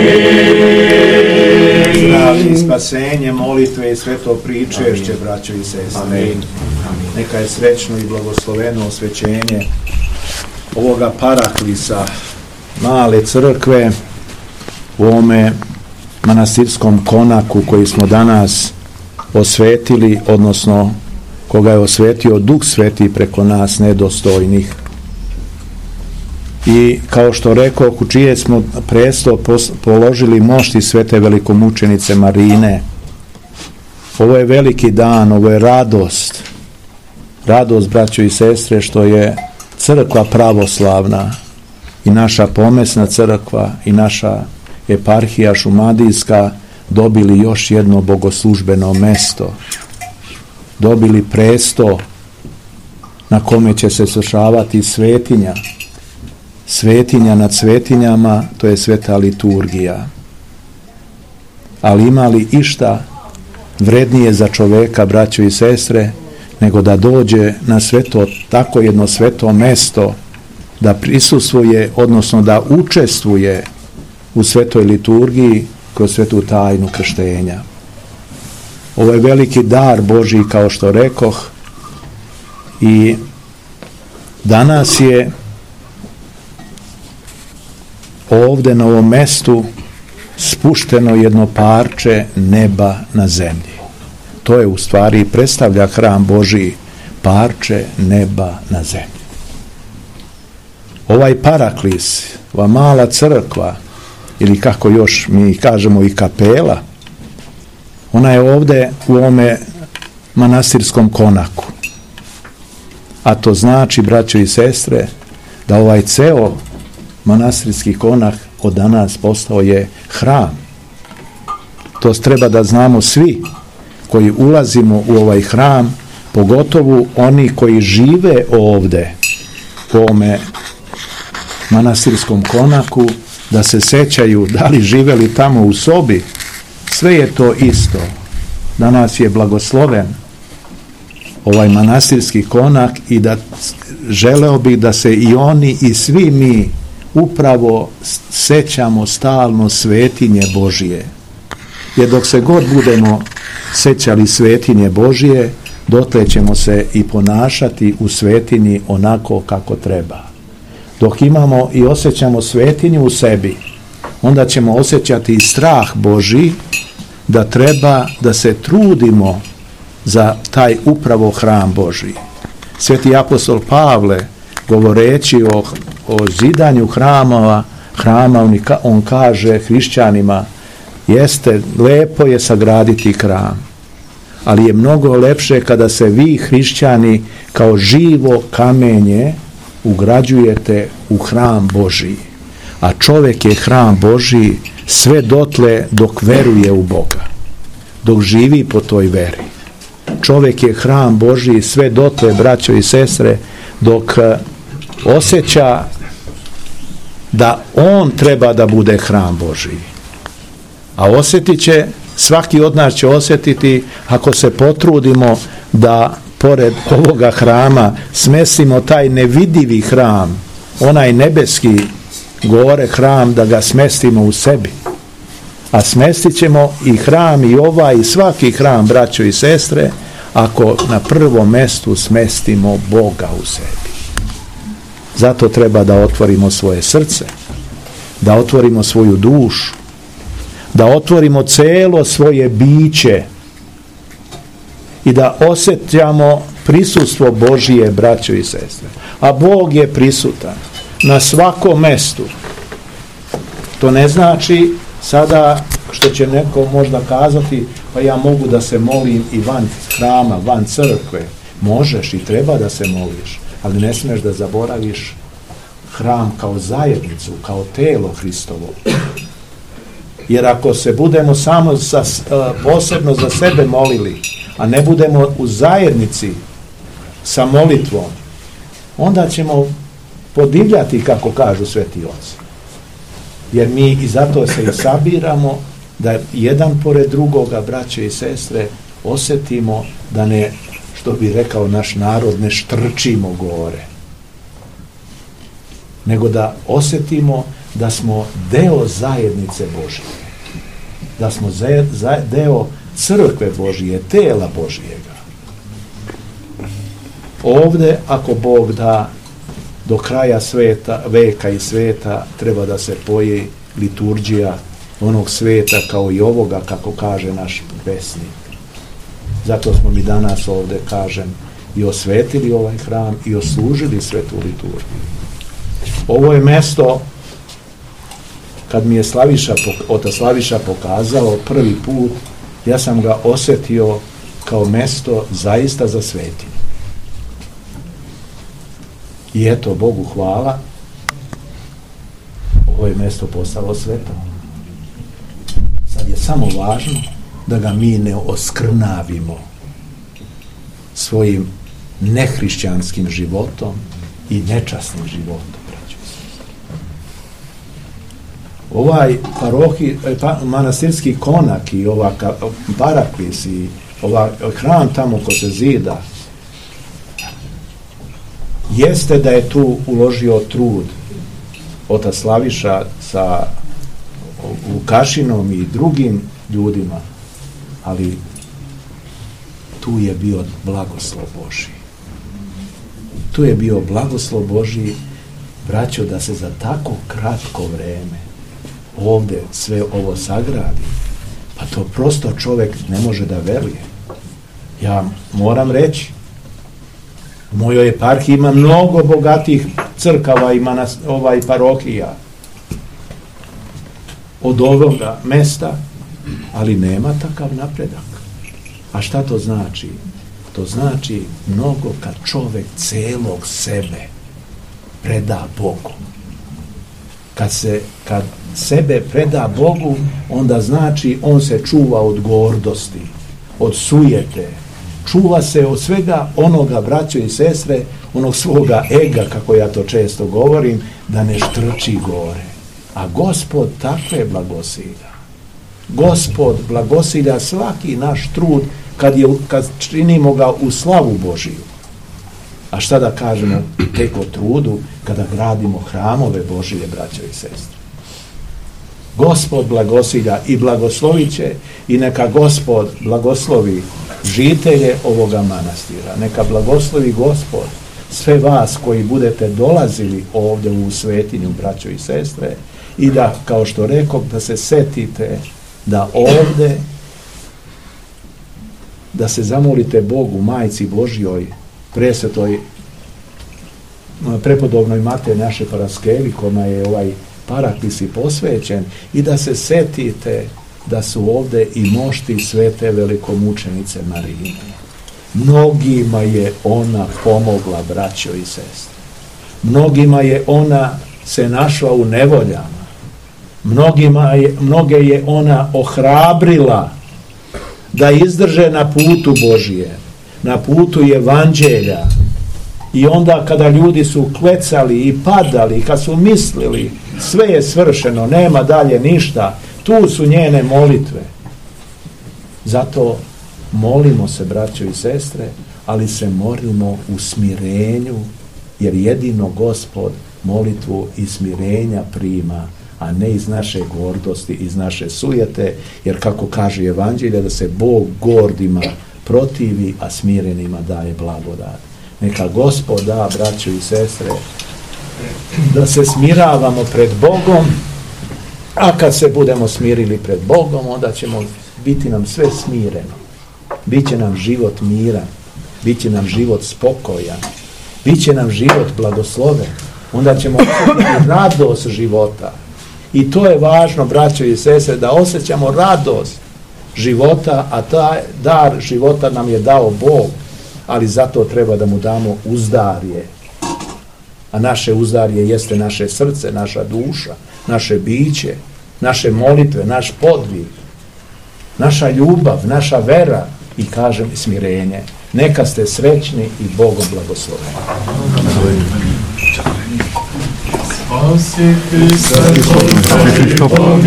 Zdravlje i spasenje, molitve i sveto pričešće, braćo i sestre. Neka je srećno i blagosloveno osvećenje ovoga paraklisa male crkve u ovome manastirskom konaku koji smo danas osvetili, odnosno koga je osvetio Duh Sveti preko nas nedostojnih. I kao što rekao, u čije smo presto položili mošti svete velikomučenice Marine. Ovo je veliki dan, ovo je radost, braćo i sestre, što je crkva pravoslavna i naša pomesna crkva i naša eparhija šumadijska dobili još jedno bogoslužbeno mesto, dobili presto na kome će se svršavati svetinja nad svetinjama, to je sveta liturgija. Ali ima li išta vrednije za čoveka, braćo i sestre, nego da dođe na sveto, tako jedno sveto mesto, da prisustvuje, odnosno da učestvuje u svetoj liturgiji kroz svetu tajnu krštenja. Ovo je veliki dar Božji, kao što rekoh, i danas je ovde na ovom mestu spušteno jedno parče neba na zemlji. To je u stvari predstavlja hram Božji, parče neba na zemlji. Ovaj paraklis, ova mala crkva, ili kako još mi kažemo i kapela, ona je ovde u ovome manastirskom konaku. A to znači, braćo i sestre, da ovaj ceo manastirski konak od danas postao je hram. To treba da znamo svi koji ulazimo u ovaj hram, pogotovo oni koji žive ovde u ovome manastirskom konaku, da se sećaju da li živeli tamo u sobi. Sve je to isto. Danas je blagosloven ovaj manastirski konak i da želeo bih da se i oni i svi mi upravo sećamo stalno svetinje Božije. Jer dok se god budemo sećali svetinje Božije, dotle ćemo se i ponašati u svetinji onako kako treba. Dok imamo i osjećamo svetinju u sebi, onda ćemo osjećati i strah Božji, da treba da se trudimo za taj upravo hram Božji. Sveti apostol Pavle, govoreći o zidanju hrama, on kaže hrišćanima, jeste, lepo je sagraditi hram, ali je mnogo lepše kada se vi, hrišćani, kao živo kamenje ugrađujete u hram Božji. A čovjek je hram Božji sve dotle dok veruje u Boga, dok živi po toj veri. Čovjek je hram Božji sve dotle, braćo i sestre, dok osjeća da on treba da bude hram Božji. A osjetit će, svaki od nas će osjetiti, ako se potrudimo da pored ovoga hrama smestimo taj nevidivi hram, onaj nebeski gore hram, da ga smestimo u sebi. A smestit ćemo i hram i ovaj i svaki hram, braćo i sestre, ako na prvom mestu smestimo Boga u sebi. Zato treba da otvorimo svoje srce, da otvorimo svoju dušu, da otvorimo celo svoje biće i da osjećamo prisustvo Božije, braćo i sestre. A Bog je prisutan na svakom mestu. To ne znači sada što će neko možda kazati, pa ja mogu da se molim i van hrama, van crkve. Možeš i treba da se moliš, ali ne smiješ da zaboraviš hram kao zajednicu, kao telo Hristovo. Jer ako se budemo samo posebno za sebe molili, a ne budemo u zajednici sa molitvom, onda ćemo podivljati, kako kažu sveti oci. Jer mi i zato se i sabiramo, da jedan pored drugoga, braće i sestre, osjetimo da ne, što bi rekao naš narod, ne štrčimo gore, nego da osjetimo da smo deo zajednice Božije, da smo deo crkve Božije, tela Božijega. Ovde, ako Bog da, do kraja veka i sveta treba da se poji liturgija onog sveta kao i ovoga, kako kaže naš pesnik. Zato smo mi danas ovde, kažem, i osvetili ovaj hram i oslužili svetu liturgiju. Ovo je mesto, kad mi je otac Slaviša pokazao prvi put, ja sam ga osjetio kao mesto zaista za svetinju. I eto, Bogu hvala, ovo je mesto postalo sveto. Sad je samo važno da ga mi ne oskrnavimo svojim nehrišćanskim životom i nečasnim životom. Ovaj manastirski konak i ova paraklis i ovaj hram tamo ko se zida, jeste da je tu uložio trud otac Slaviša sa Vukašinom i drugim ljudima, ali tu je bio blagoslov Božji. Tu je bio blagoslov Božji, braćo, da se za tako kratko vreme ovde sve ovo sagradi, pa to prosto čovjek ne može da veruje. Ja moram reći, u mojoj eparhiji ima mnogo bogatih crkava i parohija od ovoga mesta, ali nema takav napredak. A šta to znači? To znači mnogo kad čovjek celog sebe preda Bogu. Kad sebe preda Bogu, onda znači on se čuva od gordosti, od sujete, čuva se od svega onoga, braćo i sestre, onog svoga ega, kako ja to često govorim, da ne štrči gore. A Gospod takve blagosilja. Gospod blagosilja svaki naš trud kad činimo ga u slavu Božiju. A šta da kažemo tek o trudu kada gradimo hramove Božije, braćo i sestre? Gospod blagosilja i blagoslovit će, i neka Gospod blagoslovi žitelje ovoga manastira. Neka blagoslovi Gospod sve vas koji budete dolazili ovdje u svetinju, braćo i sestre, i da, kao što rekao, da se setite da ovdje, da se zamolite Bogu, Majci Božjoj, presvetoj, prepodobnoj Materi naše Paraskevi, kojima je ovaj paraklis i posvećen, i da se setite da su ovdje i mošti svete velikomučenice Marine. Mnogima je ona pomogla, braćo i sestre. Mnogima je ona se našla u nevoljama. Mnoge je ona ohrabrila da izdrže na putu Božije, na putu evanđelja. I onda kada ljudi su klecali i padali, kad su mislili sve je svršeno, nema dalje ništa, tu su njene molitve. Zato molimo se, braćo i sestre, ali se molimo u smirenju, jer jedino Gospod molitvu i smirenja prima, a ne iz naše gordosti, iz naše sujete, jer kako kaže evanđelje, da se Bog gordima protivi, a smirenima daje blagodat. Neka Gospod da, braćo i sestre, da se smiravamo pred Bogom, a kad se budemo smirili pred Bogom, onda ćemo biti nam sve smireno. Biće nam život miran, biće nam život spokojan, biće nam život blagosloven. Onda ćemo osjetiti radost života. I to je važno, braćo i sestre, da osjećamo radost života, a taj dar života nam je dao Bog, ali zato treba da mu damo uzdarje. A naše uzdarje jeste naše srce, naša duša, naše biće, naše molitve, naš podvig, naša ljubav, naša vera i, kažem, smirenje. Neka ste srećni i Bogom blagosloveni. Spasi Hrista,